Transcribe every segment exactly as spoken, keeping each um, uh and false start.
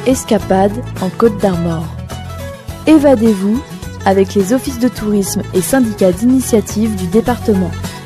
Escapade en Côte d'Armor. Évadez-vous avec les offices de tourisme et syndicats d'initiative du département.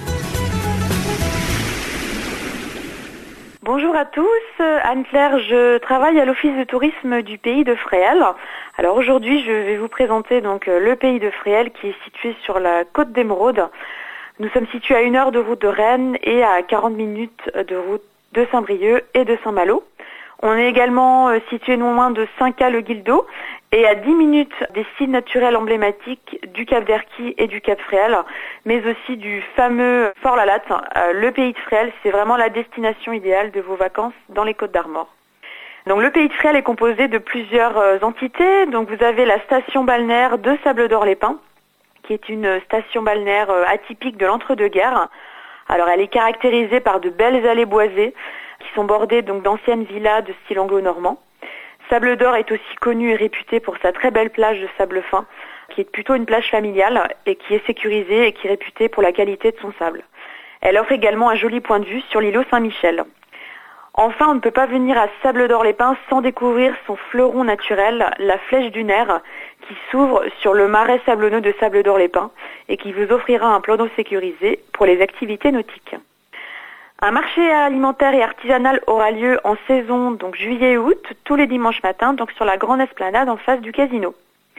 Bonjour à tous, Anne-Claire, je travaille à l'office de tourisme du pays de Fréhel. Alors aujourd'hui, je vais vous présenter donc le pays de Fréhel qui est situé sur la côte d'Émeraude. Nous sommes situés à une heure de route de Rennes et à quarante minutes de route de Saint-Brieuc et de Saint-Malo. On est également situé non loin de Saint-Cas-le-Guildo et à dix minutes des sites naturels emblématiques du Cap d'Erquy et du Cap Fréhel, mais aussi du fameux Fort Lalatte. Le pays de Fréhel, c'est vraiment la destination idéale de vos vacances dans les Côtes d'Armor. Donc le pays de Fréhel est composé de plusieurs entités. Donc vous avez la station balnéaire de Sables-d'Or-les-Pins, qui est une station balnéaire atypique de l'entre-deux-guerres. Alors elle est caractérisée par de belles allées boisées qui sont bordées donc d'anciennes villas de style anglo-normand. Sables-d'Or est aussi connue et réputée pour sa très belle plage de sable fin, qui est plutôt une plage familiale et qui est sécurisée et qui est réputée pour la qualité de son sable. Elle offre également un joli point de vue sur l'îlot Saint-Michel. Enfin, on ne peut pas venir à Sables-d'Or-les-Pins sans découvrir son fleuron naturel, la Flèche du Nerf, qui s'ouvre sur le marais sablonneux de Sables-d'Or-les-Pins et qui vous offrira un plan d'eau sécurisé pour les activités nautiques. Un marché alimentaire et artisanal aura lieu en saison, donc juillet et août, tous les dimanches matins, donc sur la grande esplanade en face du casino.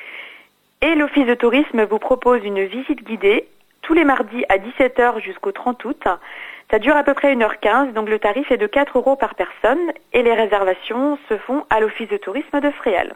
Et l'office de tourisme vous propose une visite guidée tous les mardis à dix-sept heures jusqu'au trente août. Ça dure à peu près une heure quinze, donc le tarif est de quatre euros par personne et les réservations se font à l'office de tourisme de Fréhel.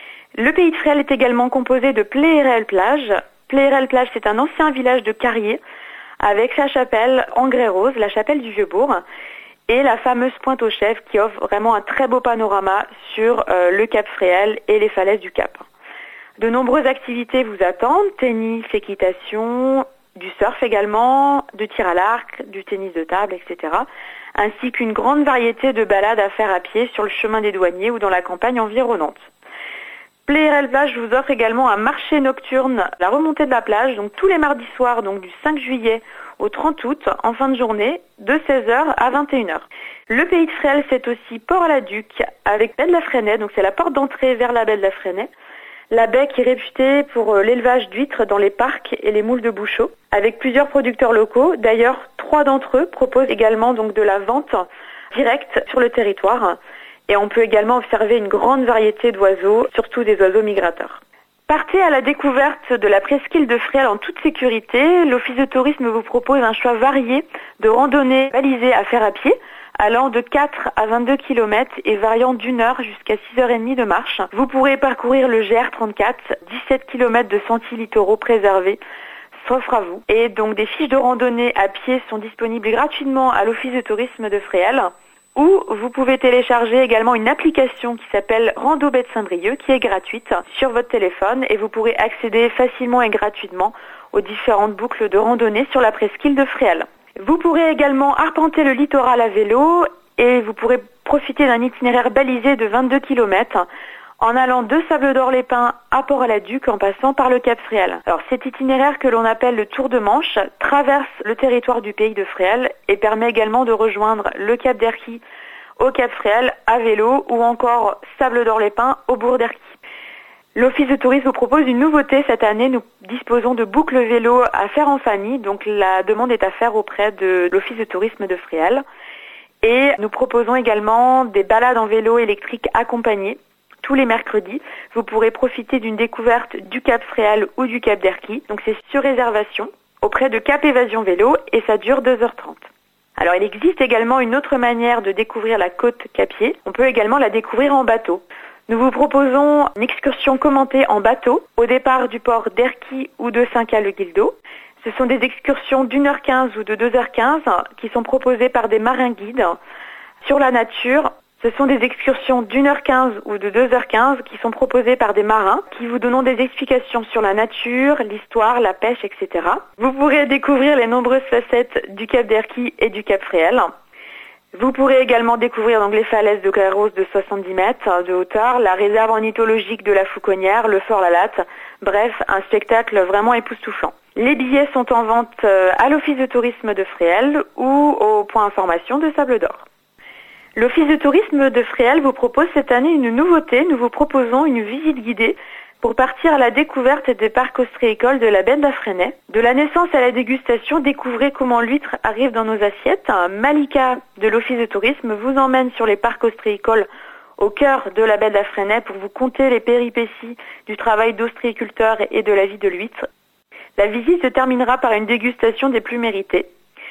Le pays de Fréhel est également composé de Pleyerel-Plage. Pleyerel-Plage, c'est un ancien village de carriers avec sa chapelle en grès rose, la chapelle du Vieux-Bourg, et la fameuse pointe aux chèvres qui offre vraiment un très beau panorama sur euh, le Cap Fréhel et les falaises du Cap. De nombreuses activités vous attendent, tennis, équitation, du surf également, de tir à l'arc, du tennis de table, et cetera, ainsi qu'une grande variété de balades à faire à pied sur le chemin des douaniers ou dans la campagne environnante. Pleyerel-Plage vous offre également un marché nocturne, la remontée de la plage, donc tous les mardis soirs, donc du cinq juillet au trente août, en fin de journée, de seize heures à vingt et une heures. Le pays de Fréhel, c'est aussi Port-la-Duc, avec baie de la Fresnaye, donc c'est la porte d'entrée vers la baie de la Fresnaye. La baie qui est réputée pour l'élevage d'huîtres dans les parcs et les moules de Bouchot, avec plusieurs producteurs locaux. D'ailleurs, trois d'entre eux proposent également donc de la vente directe sur le territoire. Et on peut également observer une grande variété d'oiseaux, surtout des oiseaux migrateurs. Partez à la découverte de la presqu'île de Fréhel en toute sécurité. L'office de tourisme vous propose un choix varié de randonnées balisées à faire à pied, allant de quatre à vingt-deux kilomètres et variant d'une heure jusqu'à six heures trente de marche. Vous pourrez parcourir le G R trente-quatre, dix-sept kilomètres de sentiers littoraux préservés, s'offrent à vous. Et donc des fiches de randonnée à pied sont disponibles gratuitement à l'office de tourisme de Fréhel. Ou vous pouvez télécharger également une application qui s'appelle Rando Baie de Saint-Brieuc qui est gratuite sur votre téléphone et vous pourrez accéder facilement et gratuitement aux différentes boucles de randonnée sur la presqu'île de Fréhel. Vous pourrez également arpenter le littoral à vélo et vous pourrez profiter d'un itinéraire balisé de vingt-deux kilomètres en allant de Sables-d'Or-les-Pins à Port-la-Duc en passant par le Cap Fréhel. Alors cet itinéraire que l'on appelle le Tour de Manche traverse le territoire du pays de Fréhel et permet également de rejoindre le Cap d'Erquy au Cap Fréhel à vélo ou encore Sables-d'Or-les-Pins au bourg d'Erquy. L'office de tourisme vous propose une nouveauté cette année. Nous disposons de boucles vélo à faire en famille, donc la demande est à faire auprès de l'office de tourisme de Fréhel. Et nous proposons également des balades en vélo électrique accompagnées. Tous les mercredis, vous pourrez profiter d'une découverte du Cap Fréhel ou du Cap d'Erquy. Donc c'est sur réservation auprès de Cap Évasion Vélo et ça dure deux heures trente. Alors il existe également une autre manière de découvrir la côte capier. On peut également la découvrir en bateau. Nous vous proposons une excursion commentée en bateau au départ du port d'Erquy ou de Saint-Cas-le-Guildo. Ce sont des excursions d'une heure quinze ou de deux heures quinze qui sont proposées par des marins guides sur la nature. Ce sont des excursions d'une heure quinze ou de deux heures quinze qui sont proposées par des marins qui vous donnent des explications sur la nature, l'histoire, la pêche, et cetera. Vous pourrez découvrir les nombreuses facettes du Cap d'Erquy et du Cap Fréhel. Vous pourrez également découvrir donc les falaises de grès rose de soixante-dix mètres de hauteur, la réserve ornithologique de la Fauconnière, le Fort Lalatte. Bref, un spectacle vraiment époustouflant. Les billets sont en vente à l'office de tourisme de Fréhel ou au point information de Sables-d'Or. L'Office de tourisme de Fréal vous propose cette année une nouveauté. Nous vous proposons une visite guidée pour partir à la découverte des parcs ostréicoles de la baie de la Fresnaye. De la naissance à la dégustation, découvrez comment l'huître arrive dans nos assiettes. Malika de l'Office de tourisme vous emmène sur les parcs ostréicoles au cœur de la baie de la Fresnaye pour vous conter les péripéties du travail d'ostréiculteur et de la vie de l'huître. La visite se terminera par une dégustation des plus méritées.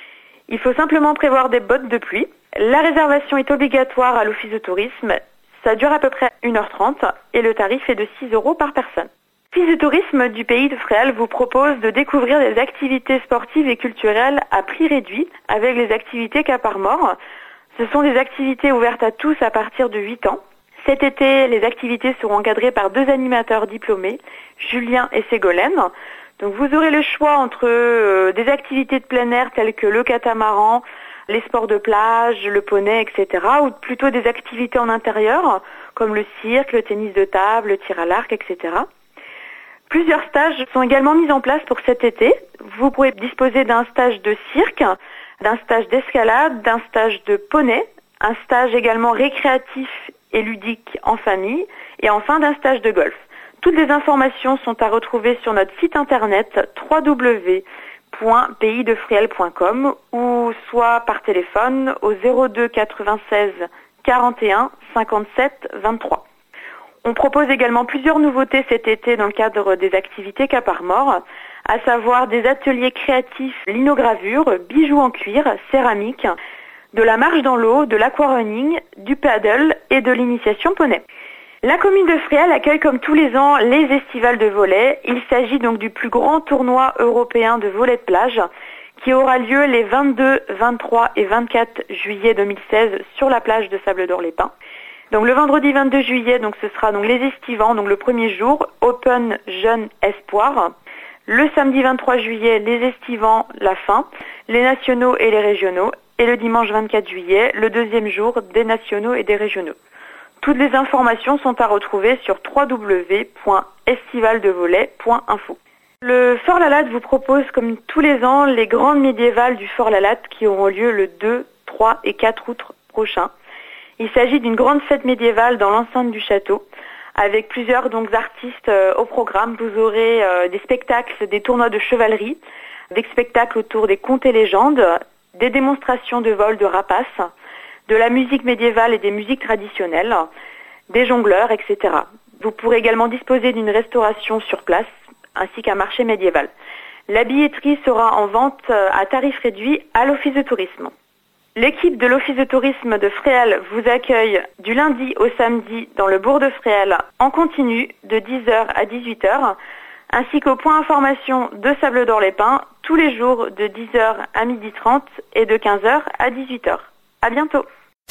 Il faut simplement prévoir des bottes de pluie. La réservation est obligatoire à l'Office de tourisme. Ça dure à peu près une heure trente et le tarif est de six euros par personne. L'Office de tourisme du pays de Fréal vous propose de découvrir des activités sportives et culturelles à prix réduit avec les activités Cap Armor. Ce sont des activités ouvertes à tous à partir de huit ans. Cet été, les activités seront encadrées par deux animateurs diplômés, Julien et Ségolène. Donc vous aurez le choix entre euh, des activités de plein air telles que le catamaran, les sports de plage, le poney, et cetera, ou plutôt des activités en intérieur, comme le cirque, le tennis de table, le tir à l'arc, et cetera. Plusieurs stages sont également mis en place pour cet été. Vous pourrez disposer d'un stage de cirque, d'un stage d'escalade, d'un stage de poney, un stage également récréatif et ludique en famille, et enfin d'un stage de golf. Toutes les informations sont à retrouver sur notre site internet w w w point pays de fréal point com ou soit par téléphone au zéro deux quatre-vingt-seize quarante et un cinquante-sept vingt-trois. On propose également plusieurs nouveautés cet été dans le cadre des activités Cap Armor, à savoir des ateliers créatifs linogravure, bijoux en cuir, céramique, de la marche dans l'eau, de l'aquarunning, du paddle et de l'initiation poney. La commune de Fréal accueille comme tous les ans les estivales de volley. Il s'agit donc du plus grand tournoi européen de volley de plage qui aura lieu les vingt-deux, vingt-trois et vingt-quatre juillet deux mille seize sur la plage de Sables-d'Or-les-Pins. Donc le vendredi vingt-deux juillet, donc ce sera donc les estivants, donc le premier jour, Open Jeune Espoir. Le samedi vingt-trois juillet, les estivants, la fin, les nationaux et les régionaux. Et le dimanche vingt-quatre juillet, le deuxième jour des nationaux et des régionaux. Toutes les informations sont à retrouver sur w w w point estivaldevolley point info. Le Fort Lalatte vous propose, comme tous les ans, les grandes médiévales du Fort Lalatte qui auront lieu le deux, trois et quatre août prochain. Il s'agit d'une grande fête médiévale dans l'enceinte du château, avec plusieurs donc artistes euh, au programme. Vous aurez euh, des spectacles, des tournois de chevalerie, des spectacles autour des contes et légendes, des démonstrations de vol de rapaces, de la musique médiévale et des musiques traditionnelles, des jongleurs, et cetera. Vous pourrez également disposer d'une restauration sur place, ainsi qu'un marché médiéval. La billetterie sera en vente à tarif réduit à l'Office de tourisme. L'équipe de l'Office de tourisme de Fréal vous accueille du lundi au samedi dans le bourg de Fréal en continu de dix heures à dix-huit heures, ainsi qu'au point information de Sables-d'Or-les-Pins tous les jours de dix heures à midi trente et de quinze heures à dix-huit heures. À bientôt.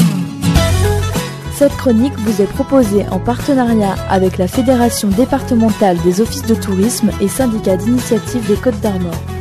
Cette chronique vous est proposée en partenariat avec la Fédération départementale des offices de tourisme et syndicats d'initiative des Côtes d'Armor.